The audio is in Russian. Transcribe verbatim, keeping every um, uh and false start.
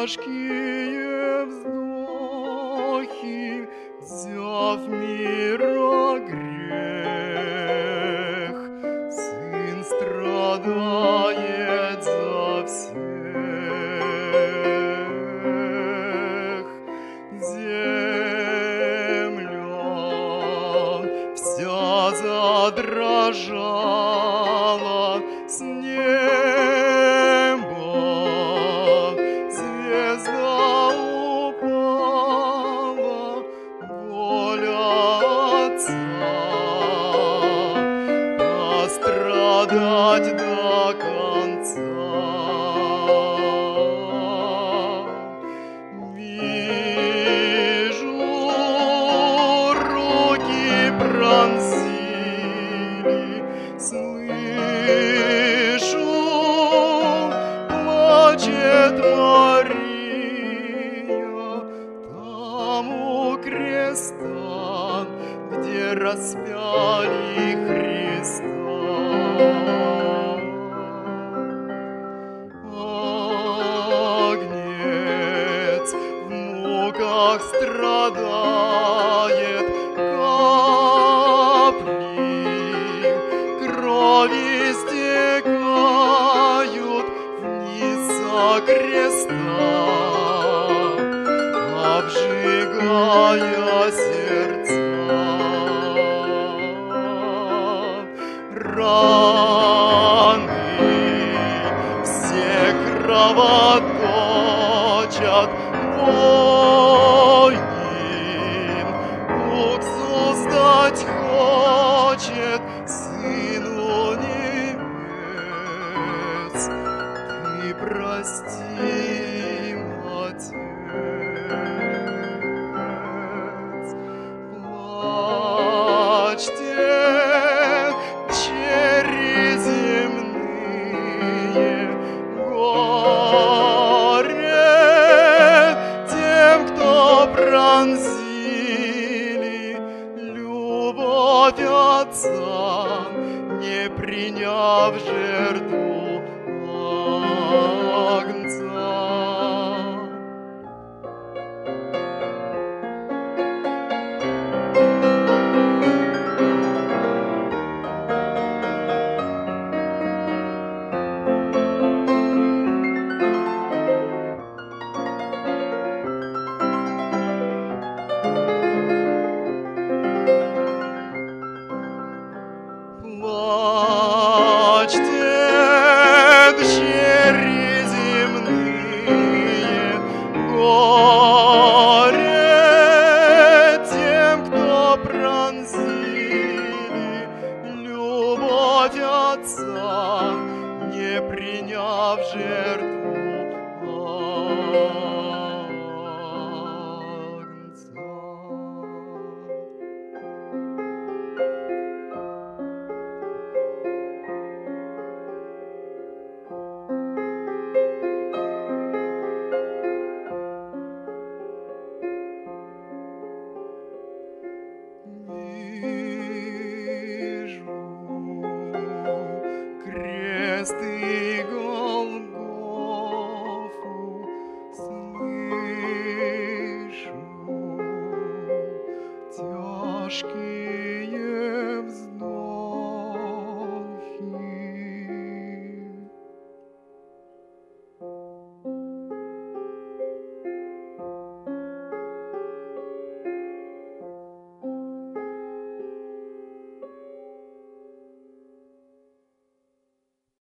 тяжкие вздохи, взяв мира грех, Сын страдает за всех. Земля вся задрожала, с неба звезда упала, воля Отца пострадать до конца. Вижу, руки пронзили, слышу, плачет Мария там у креста, где распяли Христа. Агнец в муках страдает, капли крови стекают вниз со креста, обжигая сердца. Раны все кровоточат, воин уксус дать хочет Сыну небес. Ты прости, Отец. Плачьте, чери земные, горе тем, кто пронзили любовь Отца, не приняв жертву Агнца. Плачьте, дщери земные, горе тем, кто пронзили любовь Отца, не приняв жертву Агнца. Вижу крест и Голгофу, слышу тяжкие